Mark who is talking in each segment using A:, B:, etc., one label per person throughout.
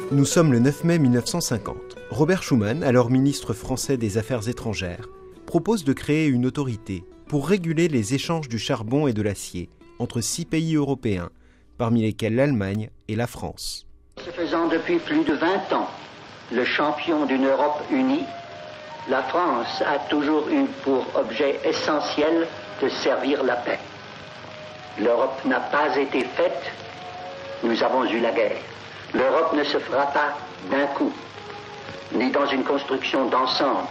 A: Nous sommes le 9 mai 1950. Robert Schuman, alors ministre français des Affaires étrangères, propose de créer une autorité pour réguler les échanges du charbon et de l'acier entre 6 pays européens, parmi lesquels l'Allemagne et la France.
B: Se faisant depuis plus de 20 ans le champion d'une Europe unie, la France a toujours eu pour objet essentiel de servir la paix. L'Europe n'a pas été faite, nous avons eu la guerre. L'Europe ne se fera pas d'un coup, ni dans une construction d'ensemble.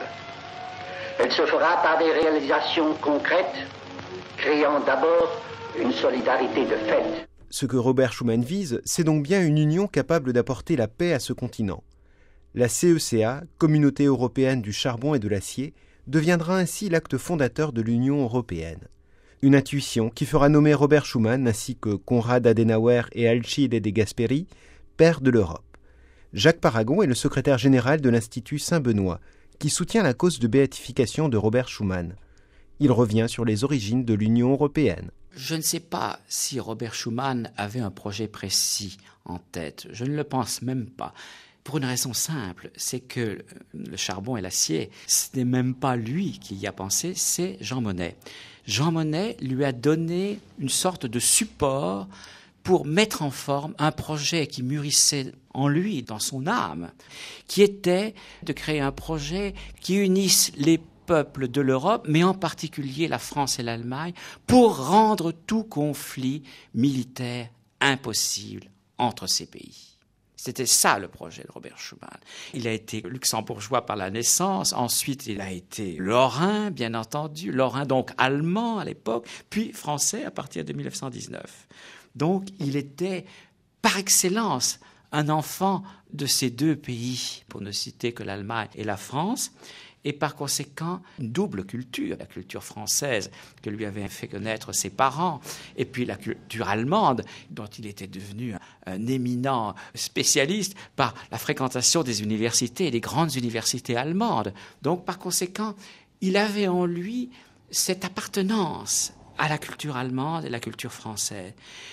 B: Elle se fera par des réalisations concrètes, créant d'abord une solidarité de fait.
A: Ce que Robert Schuman vise, c'est donc bien une union capable d'apporter la paix à ce continent. La CECA, Communauté européenne du charbon et de l'acier, deviendra ainsi l'acte fondateur de l'Union européenne. Une intuition qui fera nommer Robert Schuman ainsi que Konrad Adenauer et Alcide De Gasperi père de l'Europe. Jacques Paragon est le secrétaire général de l'Institut Saint-Benoît, qui soutient la cause de béatification de Robert Schuman. Il revient sur les origines de l'Union européenne.
C: Je ne sais pas si Robert Schuman avait un projet précis en tête. Je ne le pense même pas. Pour une raison simple, c'est que le charbon et l'acier, ce n'est même pas lui qui y a pensé, c'est Jean Monnet. Jean Monnet lui a donné une sorte de support pour mettre en forme un projet qui mûrissait en lui, dans son âme, qui était de créer un projet qui unisse les peuples de l'Europe, mais en particulier la France et l'Allemagne, pour rendre tout conflit militaire impossible entre ces pays. C'était ça le projet de Robert Schuman. Il a été luxembourgeois par la naissance, ensuite il a été lorrain, bien entendu, lorrain donc allemand à l'époque, puis français à partir de 1919. Donc il était par excellence un enfant de ces deux pays, pour ne citer que l'Allemagne et la France, et par conséquent une double culture, la culture française que lui avaient fait connaître ses parents, et puis la culture allemande dont il était devenu un éminent spécialiste par la fréquentation des universités, des grandes universités allemandes. Donc par conséquent, il avait en lui cette appartenance à la culture allemande et la culture française.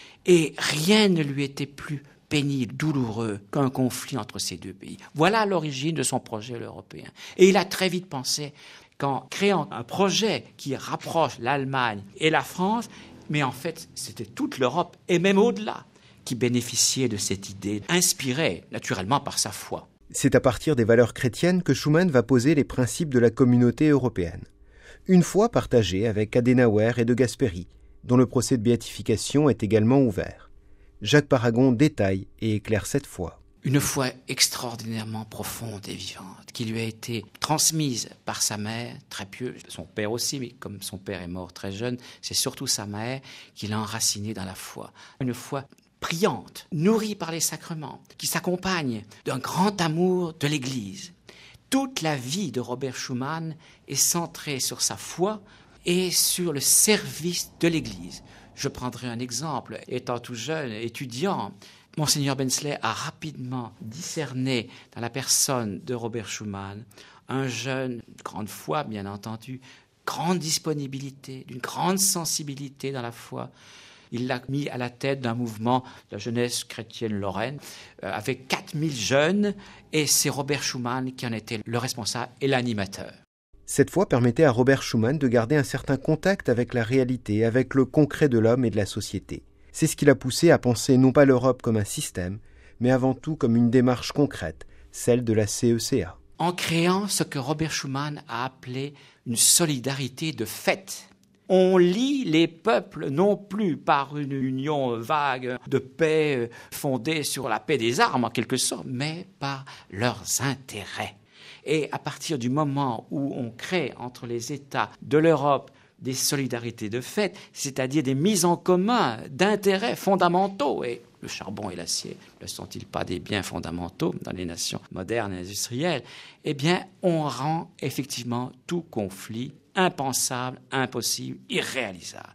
C: Et rien ne lui était plus pénible, douloureux qu'un conflit entre ces deux pays. Voilà l'origine de son projet européen. Et il a très vite pensé qu'en créant un projet qui rapproche l'Allemagne et la France, mais en fait, c'était toute l'Europe, et même au-delà, qui bénéficiait de cette idée, inspirée naturellement par sa foi.
A: C'est à partir des valeurs chrétiennes que Schuman va poser les principes de la communauté européenne. Une foi partagée avec Adenauer et De Gasperi, dont le procès de béatification est également ouvert. Jacques Paragon détaille et éclaire cette foi.
C: Une foi extraordinairement profonde et vivante, qui lui a été transmise par sa mère, très pieuse, son père aussi, mais comme son père est mort très jeune, c'est surtout sa mère qui l'a enraciné dans la foi. Une foi priante, nourrie par les sacrements, qui s'accompagne d'un grand amour de l'Église. Toute la vie de Robert Schuman est centrée sur sa foi et sur le service de l'Église. Je prendrai un exemple. Étant tout jeune, étudiant, Monseigneur Bensley a rapidement discerné dans la personne de Robert Schuman un jeune, grande foi bien entendu, grande disponibilité, d'une grande sensibilité dans la foi. Il l'a mis à la tête d'un mouvement de la jeunesse chrétienne lorraine avec 4000 jeunes et c'est Robert Schuman qui en était le responsable et l'animateur.
A: Cette foi permettait à Robert Schuman de garder un certain contact avec la réalité, avec le concret de l'homme et de la société. C'est ce qui l'a poussé à penser non pas l'Europe comme un système, mais avant tout comme une démarche concrète, celle de la CECA.
C: En créant ce que Robert Schuman a appelé une solidarité de fait. On lie les peuples non plus par une union vague de paix fondée sur la paix des armes en quelque sorte, mais par leurs intérêts. Et à partir du moment où on crée entre les États de l'Europe des solidarités de fait, c'est-à-dire des mises en commun d'intérêts fondamentaux, et le charbon et l'acier ne sont-ils pas des biens fondamentaux dans les nations modernes et industrielles, eh bien, on rend effectivement tout conflit impensable, impossible, irréalisable.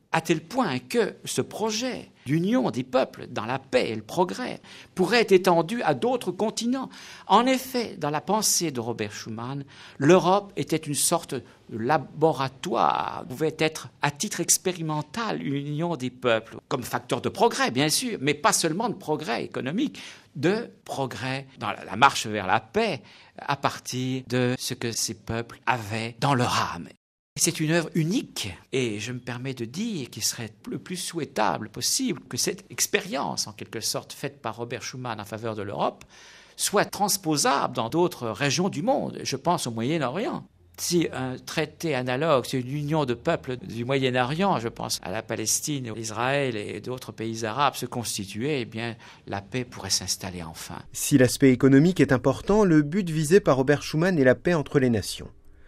C: à tel point que ce projet d'union des peuples dans la paix et le progrès pourrait être étendu à d'autres continents. En effet, dans la pensée de Robert Schuman, l'Europe était une sorte de laboratoire, pouvait être à titre expérimental une union des peuples, comme facteur de progrès, bien sûr, mais pas seulement de progrès économique, de progrès dans la marche vers la paix à partir de ce que ces peuples avaient dans leur âme. C'est une œuvre unique et je me permets de dire qu'il serait le plus souhaitable possible que cette expérience, en quelque sorte, faite par Robert Schuman en faveur de l'Europe, soit transposable dans d'autres régions du monde. Je pense au Moyen-Orient. Si un traité analogue, c'est une union de peuples du Moyen-Orient, je pense à la Palestine, Israël et d'autres pays arabes se constituaient, eh bien, la paix pourrait s'installer enfin.
A: Si l'aspect économique est important, le but visé par Robert Schuman est la paix entre les nations.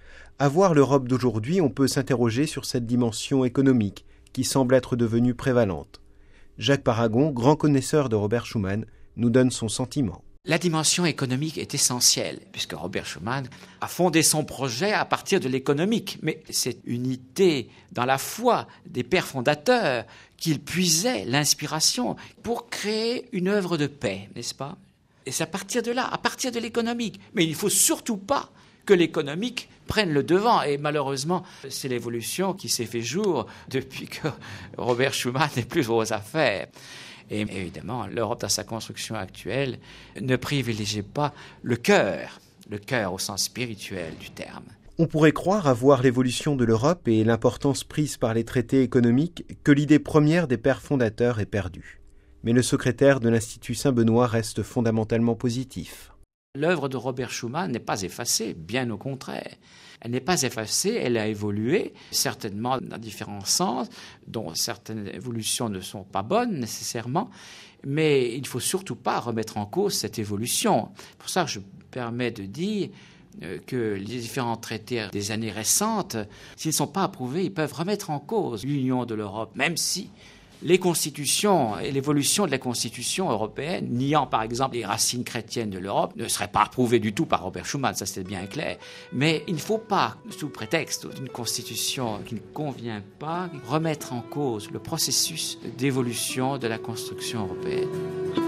A: À voir l'Europe d'aujourd'hui, on peut s'interroger sur cette dimension économique qui semble être devenue prévalente. Jacques Paragon, grand connaisseur de Robert Schuman, nous donne son sentiment.
C: La dimension économique est essentielle, puisque Robert Schuman a fondé son projet à partir de l'économique. Mais cette unité dans la foi des pères fondateurs qu'il puisait l'inspiration pour créer une œuvre de paix, n'est-ce pas? Et c'est à partir de là, à partir de l'économique. Mais il ne faut surtout pas que l'économique prenne le devant. Et malheureusement, c'est l'évolution qui s'est fait jour depuis que Robert Schuman n'est plus aux affaires. Et évidemment, l'Europe, dans sa construction actuelle, ne privilégie pas le cœur au sens spirituel du terme.
A: On pourrait croire, à voir l'évolution de l'Europe et l'importance prise par les traités économiques, que l'idée première des pères fondateurs est perdue. Mais le secrétaire de l'Institut Saint-Benoît reste fondamentalement positif.
C: L'œuvre de Robert Schuman n'est pas effacée, bien au contraire. Elle n'est pas effacée, elle a évolué, certainement dans différents sens, dont certaines évolutions ne sont pas bonnes nécessairement, mais il ne faut surtout pas remettre en cause cette évolution. Pour ça, je me permets de dire que les différents traités des années récentes, s'ils ne sont pas approuvés, ils peuvent remettre en cause l'union de l'Europe, même si les constitutions et l'évolution de la constitution européenne, niant par exemple les racines chrétiennes de l'Europe, ne seraient pas approuvées du tout par Robert Schuman, ça c'est bien clair. Mais il ne faut pas, sous prétexte d'une constitution qui ne convient pas, remettre en cause le processus d'évolution de la construction européenne.